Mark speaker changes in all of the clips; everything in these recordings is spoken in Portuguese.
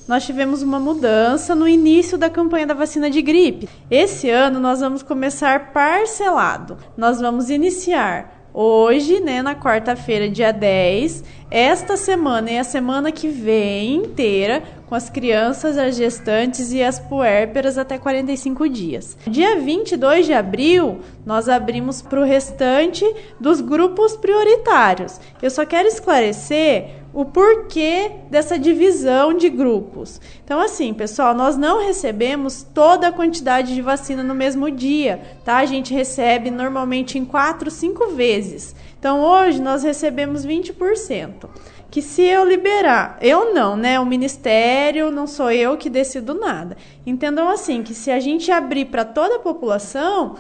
Speaker 1: nós tivemos uma mudança no início da campanha da vacina de gripe. Esse ano nós vamos começar parcelado. Nós vamos iniciar hoje, né, na quarta-feira, dia 10, esta semana e a semana que vem inteira, com as crianças, as gestantes e as puérperas até 45 dias. Dia 22 de abril, nós abrimos para o restante dos grupos prioritários. Eu só quero esclarecer o porquê dessa divisão de grupos. Então, assim, pessoal, nós não recebemos toda a quantidade de vacina no mesmo dia, tá? A gente recebe normalmente em 4, 5 vezes. Então, hoje nós recebemos 20%. Que se eu liberar, eu não, né? O Ministério, não sou eu que decido nada. Entendam assim, que se a gente abrir para toda a população,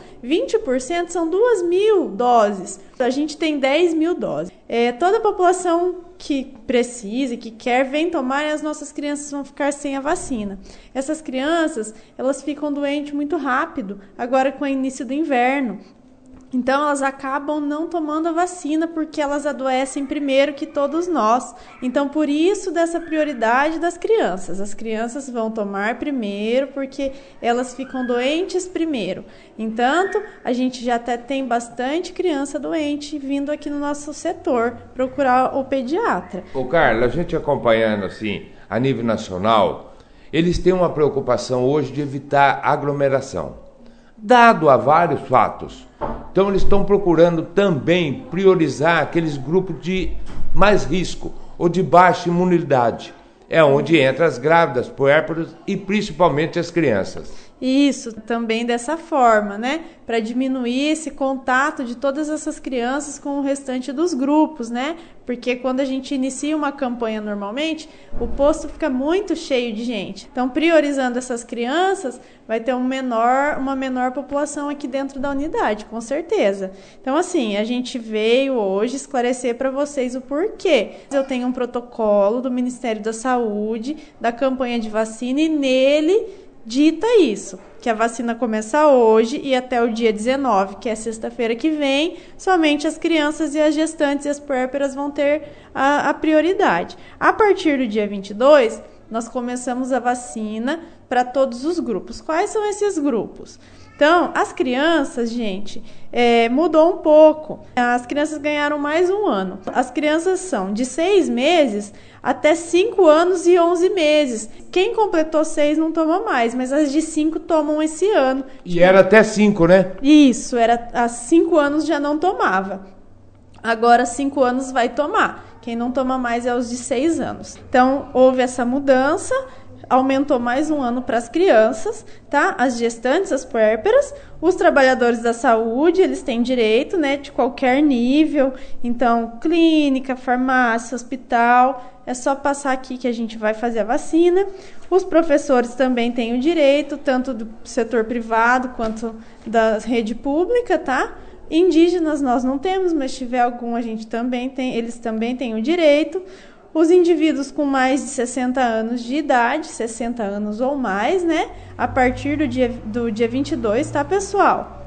Speaker 1: 20% são 2.000 doses. A gente tem 10.000 doses. Toda a população que precisa, que quer, vem tomar e as nossas crianças vão ficar sem a vacina. Essas crianças, elas ficam doentes muito rápido, agora com o início do inverno. Então, elas acabam não tomando a vacina porque elas adoecem primeiro que todos nós. Então, por isso, dessa prioridade das crianças. As crianças vão tomar primeiro porque elas ficam doentes primeiro. Entanto, a gente já até tem bastante criança doente vindo aqui no nosso setor procurar o pediatra.
Speaker 2: Ô, Carla, a gente acompanhando assim, a nível nacional, eles têm uma preocupação hoje de evitar aglomeração. Dado a vários fatos. Então, eles estão procurando também priorizar aqueles grupos de mais risco ou de baixa imunidade. É onde entram as grávidas, puérperas e principalmente as crianças.
Speaker 1: Isso, também dessa forma, né? Para diminuir esse contato de todas essas crianças com o restante dos grupos, né? Porque quando a gente inicia uma campanha normalmente, o posto fica muito cheio de gente. Então, priorizando essas crianças, vai ter uma menor população aqui dentro da unidade, com certeza. Então, assim, a gente veio hoje esclarecer para vocês o porquê. Eu tenho um protocolo do Ministério da Saúde, da campanha de vacina, e nele dita isso, que a vacina começa hoje e até o dia 19, que é sexta-feira que vem, somente as crianças e as gestantes e as puérperas vão ter a prioridade. A partir do dia 22, nós começamos a vacina para todos os grupos. Quais são esses grupos? Então, as crianças, gente, mudou um pouco. As crianças ganharam mais um ano. As crianças são de 6 meses até 5 anos e 11 meses. Quem completou 6 não toma mais, mas as de 5 tomam esse ano.
Speaker 2: E era até 5, né?
Speaker 1: Isso, há 5 anos já não tomava. Agora, 5 anos vai tomar. Quem não toma mais é os de 6 anos. Então, houve essa mudança. Aumentou mais um ano para as crianças, tá? As gestantes, as puérperas, os trabalhadores da saúde, eles têm direito, né, de qualquer nível. Então, clínica, farmácia, hospital, é só passar aqui que a gente vai fazer a vacina. Os professores também têm o direito, tanto do setor privado quanto da rede pública, tá? Indígenas nós não temos, mas se tiver algum, a gente também tem, eles também têm o direito. Os indivíduos com mais de 60 anos de idade, 60 anos ou mais, né? A partir do dia 22, tá, pessoal?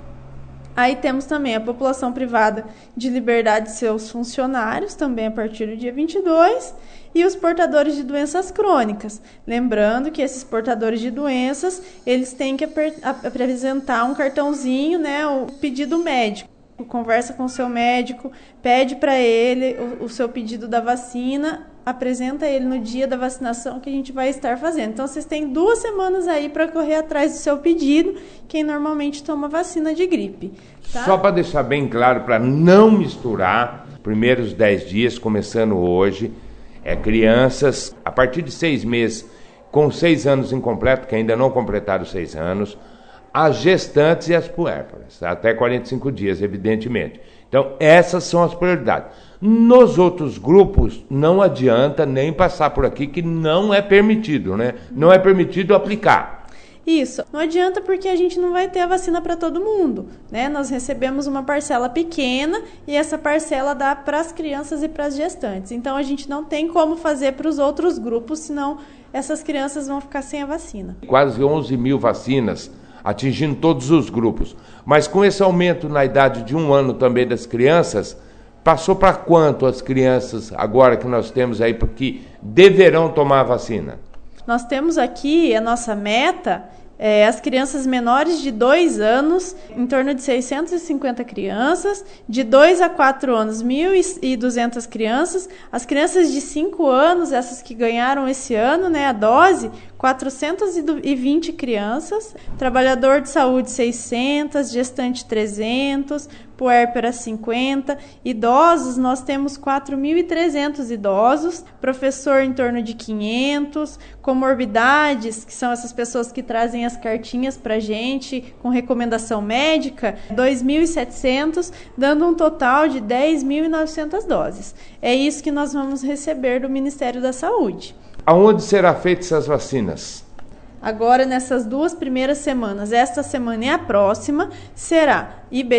Speaker 1: Aí temos também a população privada de liberdade de seus funcionários, também a partir do dia 22, e os portadores de doenças crônicas. Lembrando que esses portadores de doenças, eles têm que apresentar um cartãozinho, né? O pedido médico. Conversa com o seu médico, pede para ele o seu pedido da vacina, apresenta ele no dia da vacinação que a gente vai estar fazendo. Então, vocês têm 2 semanas aí para correr atrás do seu pedido, quem normalmente toma vacina de gripe. Tá?
Speaker 2: Só para deixar bem claro, para não misturar, primeiros 10 dias, começando hoje, crianças a partir de 6 meses, com 6 anos incompleto, que ainda não completaram 6 anos, as gestantes e as puérperas, até 45 dias, evidentemente. Então, essas são as prioridades. Nos outros grupos, não adianta nem passar por aqui, que não é permitido, né? Não é permitido aplicar.
Speaker 1: Isso, não adianta porque a gente não vai ter a vacina para todo mundo, né? Nós recebemos uma parcela pequena e essa parcela dá para as crianças e para as gestantes. Então, a gente não tem como fazer para os outros grupos, senão essas crianças vão ficar sem a vacina.
Speaker 2: Quase 11 mil vacinas, atingindo todos os grupos. Mas com esse aumento na idade de 1 ano também das crianças, passou para quanto as crianças, agora que nós temos aí, porque deverão tomar a vacina?
Speaker 1: Nós temos aqui a nossa meta, as crianças menores de 2 anos, em torno de 650 crianças, de 2 a 4 anos, 1.200 crianças, as crianças de 5 anos, essas que ganharam esse ano, né, a dose, 420 crianças, trabalhador de saúde 600, gestante 300, puérpera 50, idosos nós temos 4.300 idosos, professor em torno de 500, comorbidades, que são essas pessoas que trazem as cartinhas pra gente com recomendação médica, 2.700, dando um total de 10.900 doses. É isso que nós vamos receber do Ministério da Saúde.
Speaker 2: Aonde será feitas essas vacinas?
Speaker 1: Agora, nessas 2 primeiras semanas, esta semana e a próxima, será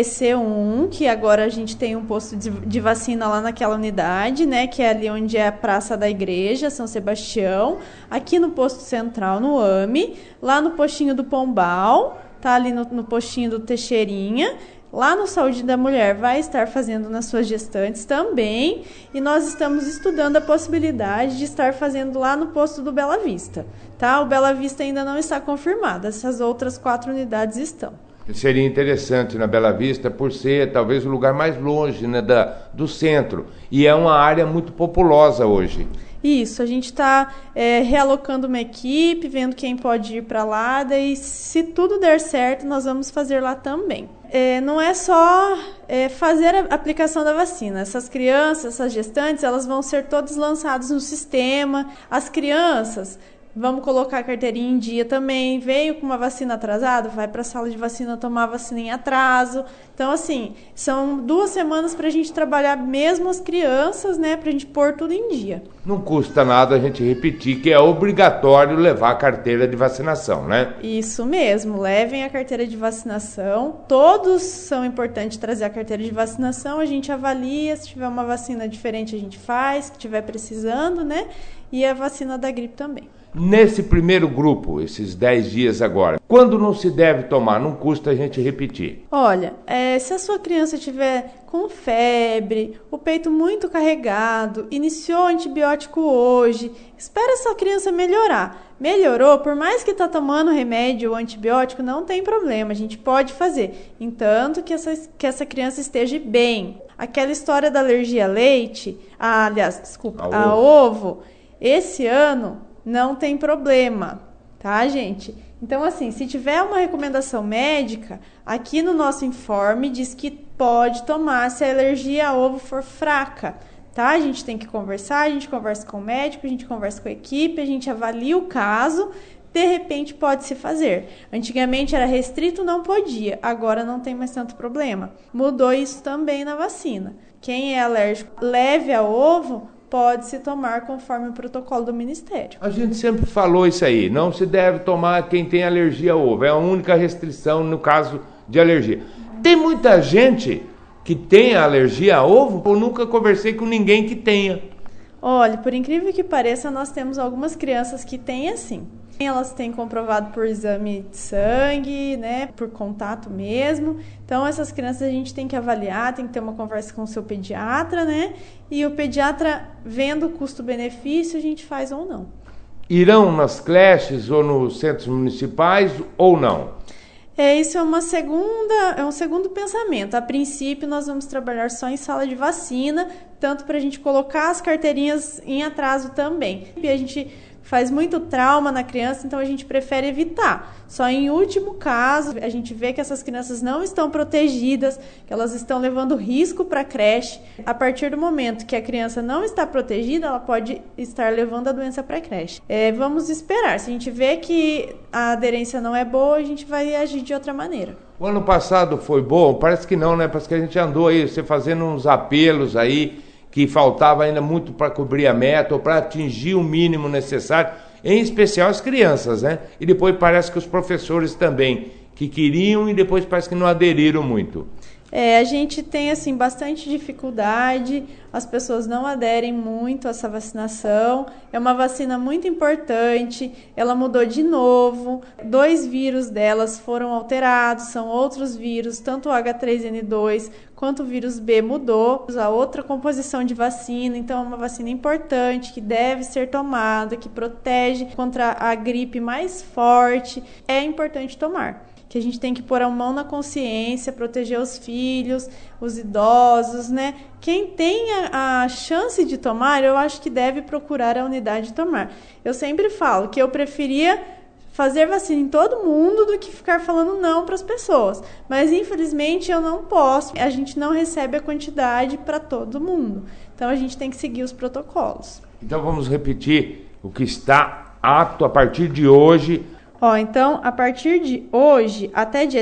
Speaker 1: IBC1, que agora a gente tem um posto de vacina lá naquela unidade, né, que é ali onde é a Praça da Igreja, São Sebastião, aqui no posto central, no AME, lá no postinho do Pombal, tá ali no postinho do Teixeirinha, lá no Saúde da Mulher vai estar fazendo nas suas gestantes também, e nós estamos estudando a possibilidade de estar fazendo lá no posto do Bela Vista, tá? O Bela Vista ainda não está confirmado, essas outras 4 unidades estão.
Speaker 2: Seria interessante na Bela Vista, por ser talvez o lugar mais longe, né, do centro, e é uma área muito populosa hoje.
Speaker 1: Isso, a gente está realocando uma equipe, vendo quem pode ir para lá, daí se tudo der certo, nós vamos fazer lá também. Não é só fazer a aplicação da vacina. Essas crianças, essas gestantes, elas vão ser todas lançadas no sistema. As crianças, vamos colocar a carteirinha em dia também. Veio com uma vacina atrasada, vai para a sala de vacina tomar a vacina em atraso. Então, assim, são 2 semanas para a gente trabalhar mesmo as crianças, né, para a gente pôr tudo em dia.
Speaker 2: Não custa nada a gente repetir que é obrigatório levar a carteira de vacinação, né?
Speaker 1: Isso mesmo, levem a carteira de vacinação. Todos são importantes trazer a carteira de vacinação. A gente avalia, se tiver uma vacina diferente a gente faz, se estiver precisando, né? E a vacina da gripe também.
Speaker 2: Nesse primeiro grupo, esses 10 dias agora, quando não se deve tomar? Não custa a gente repetir.
Speaker 1: Olha, se a sua criança estiver com febre, o peito muito carregado, iniciou o antibiótico hoje, espera essa criança melhorar. Melhorou, por mais que está tomando remédio ou antibiótico, não tem problema, a gente pode fazer. Entanto que essa criança esteja bem. Aquela história da alergia a leite, a ovo, esse ano não tem problema, tá, gente? Então, assim, se tiver uma recomendação médica, aqui no nosso informe diz que pode tomar se a alergia a ovo for fraca, tá? A gente tem que conversar, a gente conversa com o médico, a gente conversa com a equipe, a gente avalia o caso, de repente pode se fazer. Antigamente era restrito, não podia, agora não tem mais tanto problema. Mudou isso também na vacina. Quem é alérgico leve a ovo, pode se tomar conforme o protocolo do Ministério.
Speaker 2: A gente sempre falou isso aí, não se deve tomar quem tem alergia a ovo, é a única restrição no caso de alergia. Tem muita gente que tem alergia a ovo? Eu nunca conversei com ninguém que tenha.
Speaker 1: Olha, por incrível que pareça, nós temos algumas crianças que têm assim. Elas têm comprovado por exame de sangue, né, por contato mesmo. Então, essas crianças a gente tem que avaliar, tem que ter uma conversa com o seu pediatra, né? E o pediatra, vendo o custo-benefício, a gente faz ou não.
Speaker 2: Irão nas creches ou nos centros municipais ou não?
Speaker 1: Isso é um segundo pensamento. A princípio, nós vamos trabalhar só em sala de vacina, tanto para a gente colocar as carteirinhas em atraso também. E a gente faz muito trauma na criança, então a gente prefere evitar. Só em último caso, a gente vê que essas crianças não estão protegidas, que elas estão levando risco para a creche. A partir do momento que a criança não está protegida, ela pode estar levando a doença para a creche. Vamos esperar. Se a gente vê que a aderência não é boa, a gente vai agir de outra maneira.
Speaker 2: O ano passado foi bom? Parece que não, né? Parece que a gente andou aí, você fazendo uns apelos aí, que faltava ainda muito para cobrir a meta ou para atingir o mínimo necessário, em especial as crianças, né? E depois parece que os professores também, que queriam e depois parece que não aderiram muito.
Speaker 1: A gente tem assim bastante dificuldade, as pessoas não aderem muito a essa vacinação. É uma vacina muito importante, ela mudou de novo, 2 vírus delas foram alterados, são outros vírus, tanto o H3N2 quanto o vírus B mudou, a outra composição de vacina, então é uma vacina importante que deve ser tomada, que protege contra a gripe mais forte, é importante tomar. Que a gente tem que pôr a mão na consciência, proteger os filhos, os idosos, né? Quem tem a chance de tomar, eu acho que deve procurar a unidade de tomar. Eu sempre falo que eu preferia fazer vacina em todo mundo do que ficar falando não para as pessoas. Mas, infelizmente, eu não posso. A gente não recebe a quantidade para todo mundo. Então, a gente tem que seguir os protocolos.
Speaker 2: Então, vamos repetir o que está apto a partir de hoje.
Speaker 1: Então, a partir de hoje até dia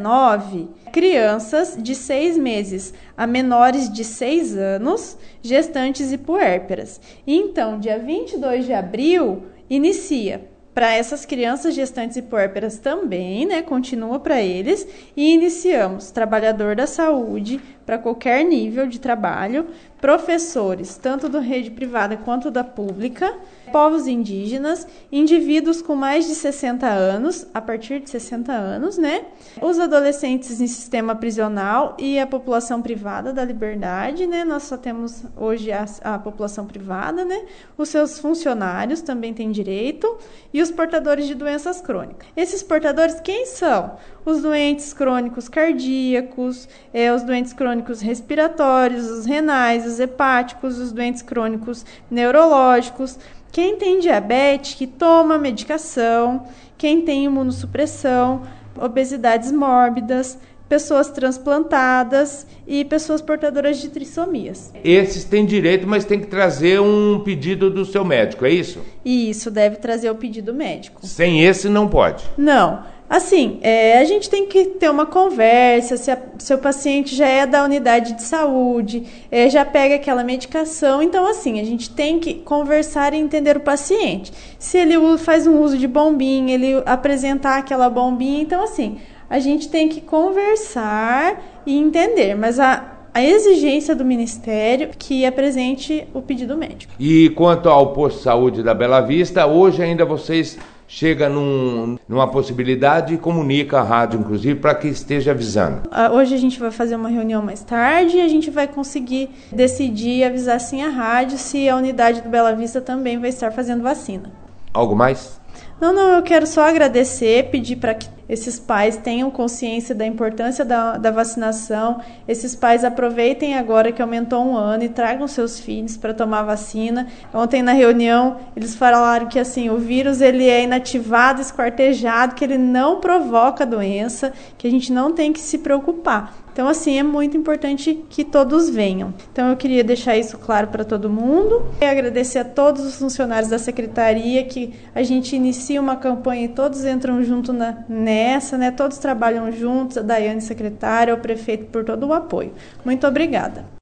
Speaker 1: 19, crianças de 6 meses a menores de 6 anos, gestantes e puérperas. Então, dia 22 de abril, inicia. Para essas crianças, gestantes e puérperas também, né? Continua para eles. E iniciamos trabalhador da saúde, para qualquer nível de trabalho, professores, tanto da rede privada quanto da pública, povos indígenas, indivíduos com mais de 60 anos, a partir de 60 anos, né? Os adolescentes em sistema prisional e a população privada da liberdade, né? Nós só temos hoje a população privada, né? Os seus funcionários também têm direito e os portadores de doenças crônicas. Esses portadores, quem são? Os doentes crônicos cardíacos, os doentes crônicos respiratórios, os renais, os hepáticos, os doentes crônicos neurológicos, quem tem diabetes, que toma medicação, quem tem imunossupressão, obesidades mórbidas, pessoas transplantadas e pessoas portadoras de trissomias.
Speaker 2: Esses têm direito, mas tem que trazer um pedido do seu médico, é isso?
Speaker 1: Isso, deve trazer o pedido médico.
Speaker 2: Sem esse não pode?
Speaker 1: Não. Assim, a gente tem que ter uma conversa, se o paciente já é da unidade de saúde, já pega aquela medicação. Então, assim, a gente tem que conversar e entender o paciente. Se ele faz um uso de bombinha, ele apresentar aquela bombinha. Então, assim, a gente tem que conversar e entender. Mas a exigência do Ministério que apresente o pedido médico.
Speaker 2: E quanto ao posto de saúde da Bela Vista, hoje ainda vocês chega numa possibilidade e comunica a rádio, inclusive, para que esteja avisando.
Speaker 1: Hoje a gente vai fazer uma reunião mais tarde e a gente vai conseguir decidir, avisar sim a rádio se a unidade do Bela Vista também vai estar fazendo vacina.
Speaker 2: Algo mais?
Speaker 1: Não, eu quero só agradecer, pedir para que esses pais tenham consciência da importância da vacinação. Esses pais aproveitem agora que aumentou 1 ano e tragam seus filhos para tomar vacina. Ontem na reunião eles falaram que assim, o vírus ele é inativado, esquartejado, que ele não provoca doença, que a gente não tem que se preocupar. Então, assim, é muito importante que todos venham. Então, eu queria deixar isso claro para todo mundo. E agradecer a todos os funcionários da Secretaria, que a gente inicia uma campanha e todos entram junto nessa, né? Todos trabalham juntos, a Daiane, secretária, o prefeito, por todo o apoio. Muito obrigada.